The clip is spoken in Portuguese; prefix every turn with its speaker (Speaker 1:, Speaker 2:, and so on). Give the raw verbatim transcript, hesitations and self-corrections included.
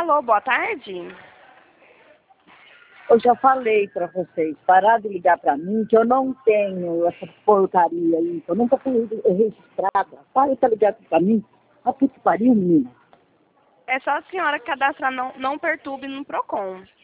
Speaker 1: Alô, boa tarde.
Speaker 2: Eu já falei para vocês, parar de ligar para mim, que eu não tenho essa porcaria aí, que eu nunca fui registrada. Para de ligar para mim. A puta que pariu, menina.
Speaker 1: É só a senhora cadastrar não, não perturbe no Procon.